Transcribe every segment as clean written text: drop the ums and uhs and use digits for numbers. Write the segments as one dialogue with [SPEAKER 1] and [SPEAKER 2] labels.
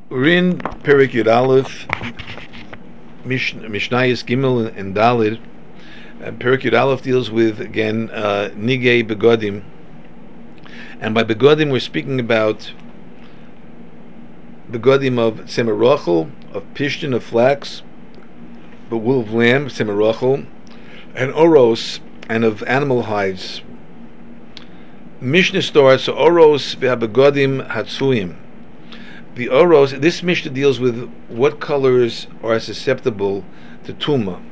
[SPEAKER 1] Rin Perik Yud Aleph, Mishnayos Gimel and Dalid. Perik Yud Aleph deals with again Nigei Begodim, and by Begodim we're speaking about Begodim of Semerachel, of Pishtin, of flax, the wool of lamb, Semerachel, and Oros, and of animal hides. Mishnah starts Oros ve'Begodim Hatsuim. The Oros, this Mishnah deals with what colors are susceptible to Tuma,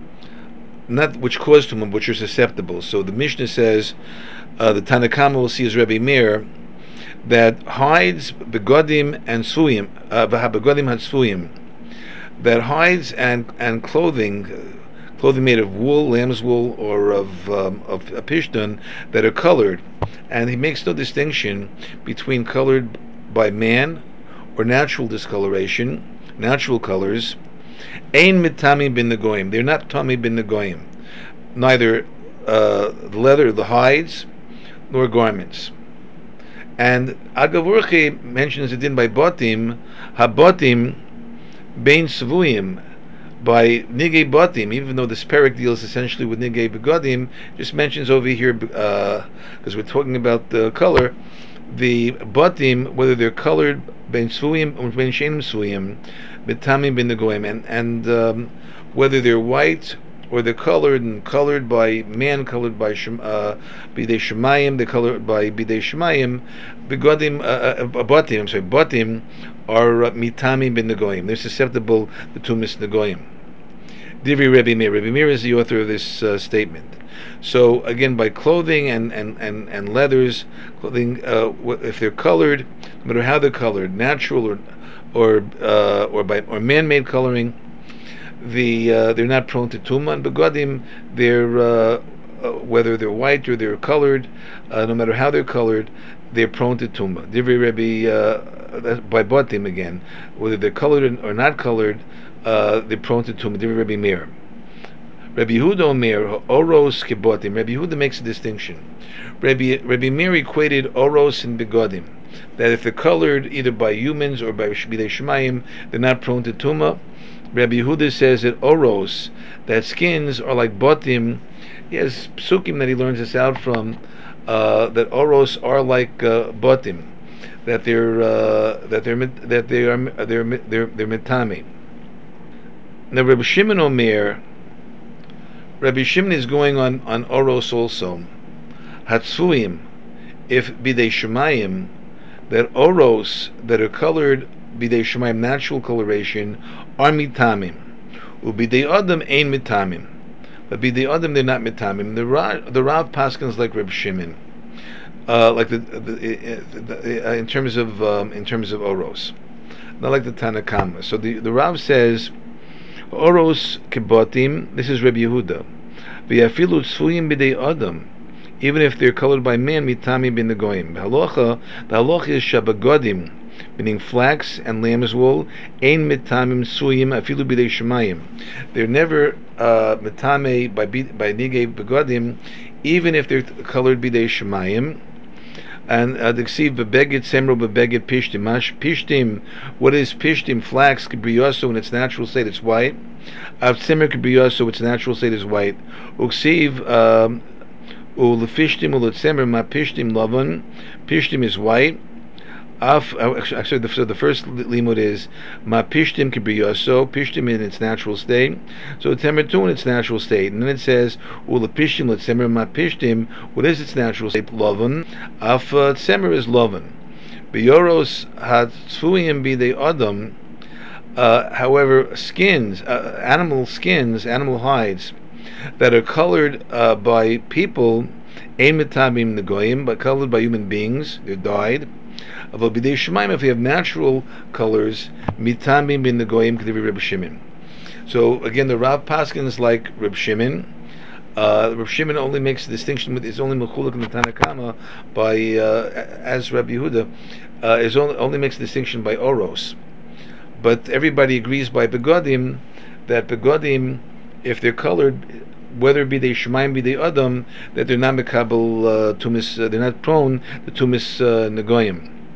[SPEAKER 1] not which cause Tuma, which are susceptible. So the Mishnah says, the Tanakama will see as Rebbe Meir, that hides, Begodim and Suyim, Begodim Hatsuyim, that hides and clothing made of wool, lamb's wool, or of a pishton, that are colored, and he makes no distinction between colored by man or natural discoloration, natural colors. Ein mitami bin negoyim. They're not tami bin negoyim. Neither the leather, the hides, nor garments. And Agavurchi mentions it in by Botim, Habotim bein svuyim, by Nigei Botim, even though this parak deals essentially with Nigei Begodim, just mentions over here, because we're talking about the color, the Botim, whether they're colored ben svuyim or ben shenim svuyim, betamim ben negoyim, and whether they're white or they're colored by man, colored by bidei shemayim, they're colored by bidei shemayim, begodim botim are mitamim ben negoyim. They're susceptible to tumis negoyim. Divri Rebbe Meir. Rebbe Meir is the author of this statement. So again, by clothing and leathers, clothing, if they're colored, no matter how they're colored, natural or man-made coloring, they're not prone to tuma. And begodim, they're whether they're white or they're colored, no matter how they're colored, they're prone to tuma. Divrei Rebbe by botim again, whether they're colored or not colored, they're prone to tuma. Divrei Rebbe Meir. Rabbi Yehuda Omer oros kebotim. Rabbi Yehuda makes a distinction. Rabbi Meir equated oros and begodim, that if they're colored either by humans or by bidei shemayim, they're not prone to tuma. Rabbi Yehuda says that oros, that skins are like botim. He has psukim that he learns this out from, that oros are like botim, that they're mitami. Now Rabbi Shimon Omer, Rabbi Shimon is going on oros also. Hatzfuim, if bidei shemayim, that oros that are colored bidei shemayim, natural coloration, are mitamim. Ubidei adam ein mitamim, but bidei adam they're not mitamim. The Rav paskins like Reb Shimon, like in terms of oros, not like the Tanakama. So the Rav says oros kebotim. This is Reb Yehuda. V'afilu tzfuyim bidei adam, even if they're colored by man, mitamim bin negoyim. The halacha is shabagodim, meaning flax and lamb's wool, ein mitamim suyim afilu bidei shemayim. They're never mitame by nigei begodim, even if they're colored bidei shemayim. And diksiv bebeged semro bebeged pishtim. Pishtim, what is pishtim? Flax kibriyoso in its natural state it's white. Av semer kibriyoso, its natural state is white. Uksiv ulefishtim uletsemer ma pishtim lavan. Pishtim is white. Actually, the first limud is ma pishtim kibriyoso, pishtim in its natural state. So temer in its natural state, and then it says ula pishtim letzemer ma pishtim. What is its natural state? Lovan. Af tzemer is lovan. Beyoros hatzfuyim bidei adam. However, skins, animal skins, animal hides that are colored by people, ein mitamim negoyim, but colored by human beings, they're dyed. If we have natural colors, mitamim bin negoyim k'divrei Reb Shimon. So again, the Rav paskins like Reb Shimon. Reb Shimon only makes a distinction with, is only mechulak in the Tanakama by as Rabbi Yehuda only makes a distinction by oros. But everybody agrees by begodim that begodim, if they're colored, whether it be they shemayim be they adam, that they're not mekabel tumis, they're not prone to tumis negoyim.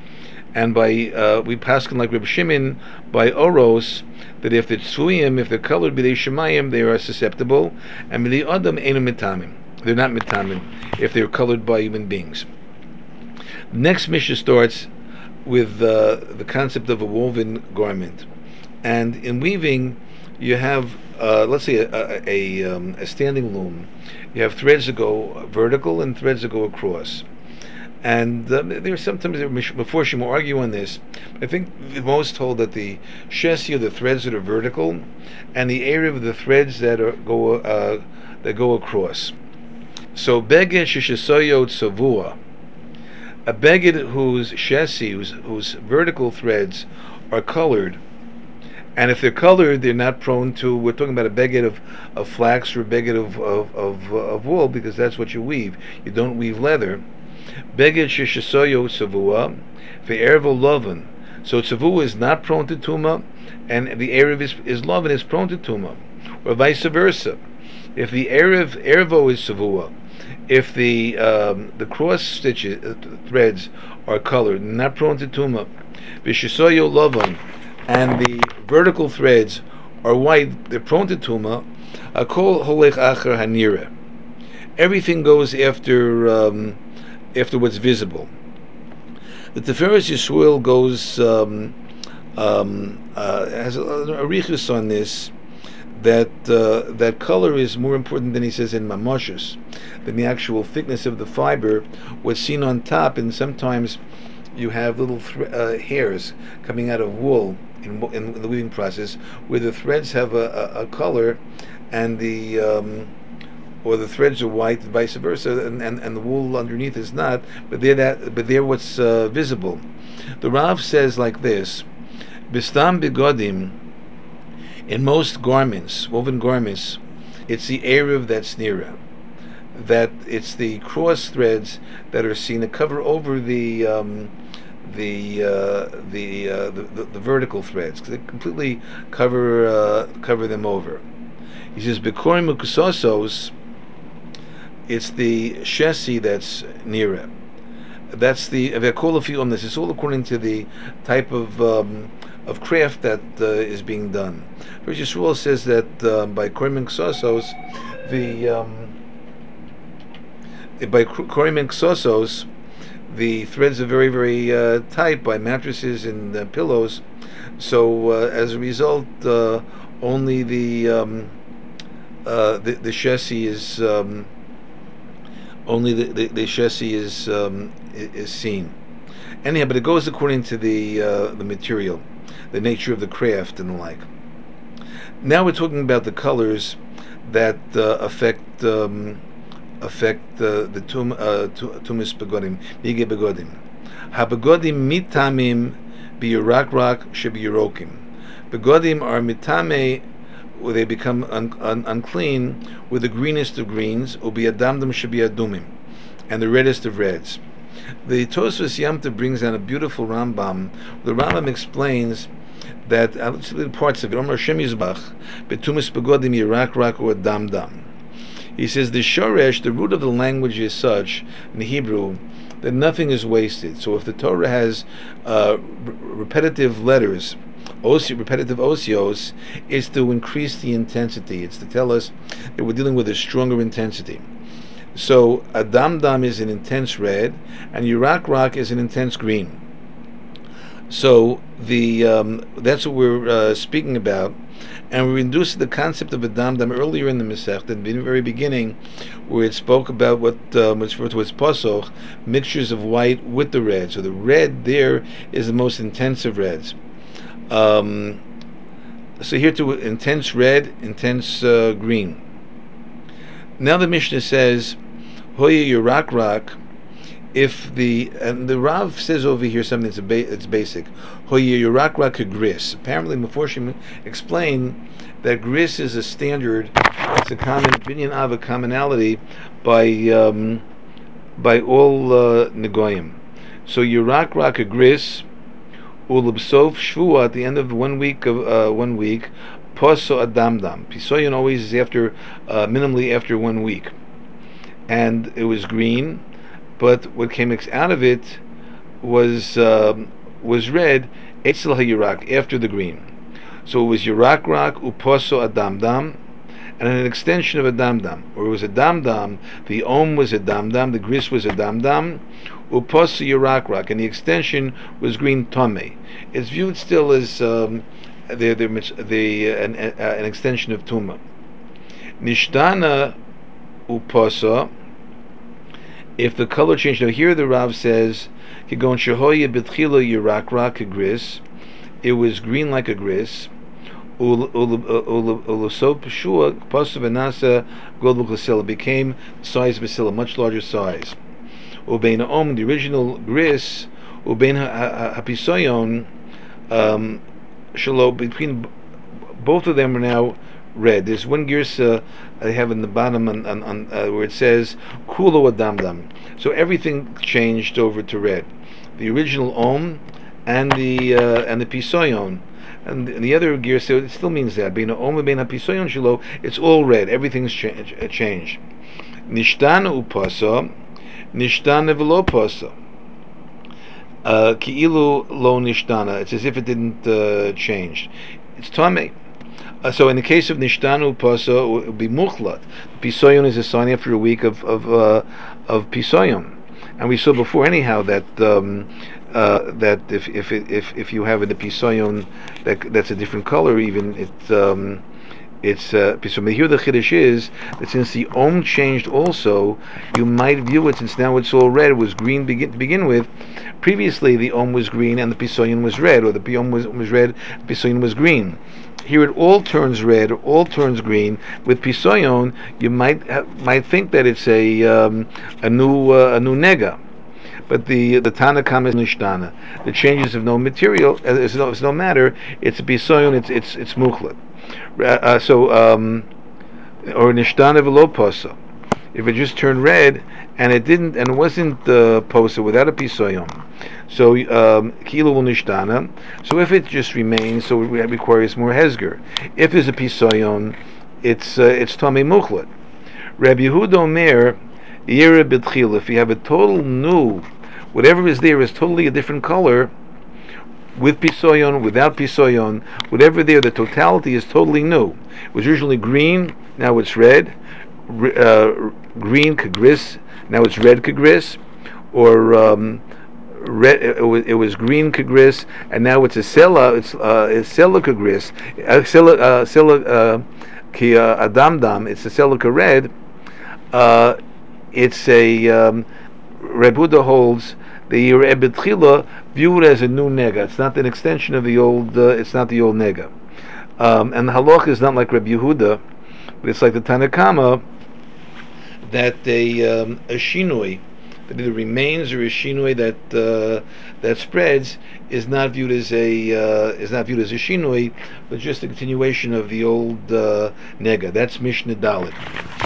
[SPEAKER 1] And by we paskin like Reb Shimon by oros that if they're tzuyim, if they're colored b'dei shemayim, they are susceptible, and b'dei adam enu mitamim, they're not mitamim if they're colored by human beings. The next Mishnah starts with the concept of a woven garment, and in weaving you have let's say a standing loom. You have threads that go vertical and threads that go across. And there's sometimes before she will argue on this. I think most hold that the shesi are the threads that are vertical, and the area of the threads that go across. So beged shishasoyo tzavua, a beged whose shesi, whose vertical threads are colored, and if they're colored, they're not prone to. We're talking about a beged of flax or a beged of wool, because that's what you weave. You don't weave leather. Beged shishasoyo tzavua, ve'ervo loven. So tzavua is not prone to tuma, and the erev is loven is prone to tuma, or vice versa. If the ervo is tzavua, if the cross stitches threads are colored, not prone to tuma, v'shisoyo loven, and the vertical threads are white, they're prone to tuma. Akol holech acher hanira. Everything goes after what's visible. The Tiferes Yisrael goes has a richus on this, that color is more important than he says in Mamoshes, than the actual thickness of the fiber. What's seen on top, and sometimes you have little hairs coming out of wool in the weaving process, where the threads have a color, and or the threads are white, and vice versa, and the wool underneath is not. But they're what's visible. The Rav says like this: Bistam begodim. In most garments, woven garments, it's the erev that's nira. That it's the cross threads that are seen to cover over the vertical threads, because they completely cover them over. He says bekorim ukusosos. It's the shesi that's nira. That's the v'akol. This is all according to the type of craft that is being done. First Yisrael says that by korim ksosos, by korim ksosos, the threads are very, very tight by mattresses and pillows. So as a result, only the shesi is only the shesi is seen. Anyhow, but it goes according to the material, the nature of the craft, and the like. Now we're talking about the colors that affect the tumis begodim, nige begodim. Ha-begodim mitamim bi'yirak shebi'yirokim. Begodim are mitame, where they become unclean, with the greenest of greens, ubi'adamdam shebi'adumim, and the reddest of reds. The Tosfos Yamta brings down a beautiful Rambam. The Rambam explains that let's see the parts of it. Omer Shem Yizbach betumis begodim yirak or damdam. He says the shoresh, the root of the language, is such in Hebrew that nothing is wasted. So if the Torah has repetitive letters, repetitive osios, is to increase the intensity. It's to tell us that we're dealing with a stronger intensity. So a damdam is an intense red, and yirak is an intense green. So that's what we're speaking about, and we introduced the concept of a damdam earlier in the Masechta, in the very beginning, where it spoke about what was referred to as pasok, mixtures of white with the red. So the red there is the most intense of reds. So here too, intense red, intense green. Now the Mishnah says, Hoya yirak, if the Rav says over here something that's basic. Hoya yirak gris. Apparently, Meforshim explain that gris is a standard. It's a common binyan of a commonality by all negoyim. So yirak gris ulubsof shvua, at the end of 1 week poso adamdam. Pisoyon always is after minimally after 1 week, and it was green, but what came out of it was was red etzel hayirak, after the green. So it was yirak rak uposo adam dam, and an extension of a dam dam, or it was a dam dam. The om was a dam dam, the gris was a dam dam, uposo yirak rak, and the extension was green tome. It's viewed still as an extension of tuma. Nishtana uposo, if the color changed. Now here the Rav says, Kigon shehoye betchila yirak rak gris, it was green like a gris. Ulusop shua pasu v'nasa gold l'klasila, became the size of a silla, much larger size. Ubein om, the original gris, ubein hapisoyon shalo, between both of them are now red. There's one girsa I have in the bottom on where it says kulo adamdam. So everything changed over to red. The original om and the pisoyon. And the other girsa, it still means that bein om bein pisoyon shalo, it's all red. Everything's changed. Nishtana upasa, nishtana v'lo pasa. Ki'ilu lo nishtana. It's as if it didn't change. It's tamei. So in the case of nishtanu pasa, it would be muchlat. Pisoyon is a sign after a week of pisoyon, and we saw before anyhow that that if you have the pisoyon that's a different color, even it's pisoyon. Here the chiddush is that since the om changed also, you might view it, since now it's all red. It was green to begin with. Previously the om was green and the pisoyon was red, or the om was red, the pisoyon was green. Here it all turns red, all turns green. With pisoyon, you might think that it's a new nega, but the Tanakam is nishtana. The changes of no material, there's no matter. It's a pisoyon. It's muchlat. Or nishtana v'lo posa. If it just turned red and it didn't, and it wasn't posa without a pisoyon. So kilo nishtana. So if it just remains, so it requires more hezger. If there's a pisoyon, it's tamei muchlat. Rabbi Yehuda Omer yira b'tchila. If you have a total new, whatever is there is totally a different color, with pisoyon, without pisoyon, whatever there, the totality is totally new. It was usually green, now it's red. Green kagris, now it's red kagris, or red. It was green kagris, and now it's a sela. It's sela kagris, sela ki adamdam. It's a sela red. It's a Reb Huda holds the Rebbe Tchila viewed as a new nega. It's not an extension of the old. It's not the old nega. And the halach is not like Reb Yehuda, but it's like the Tanakama, that a shinui, that either remains or a shinui that spreads, is not viewed as a shinui, but just a continuation of the old nega. That's Mishnah Dalet.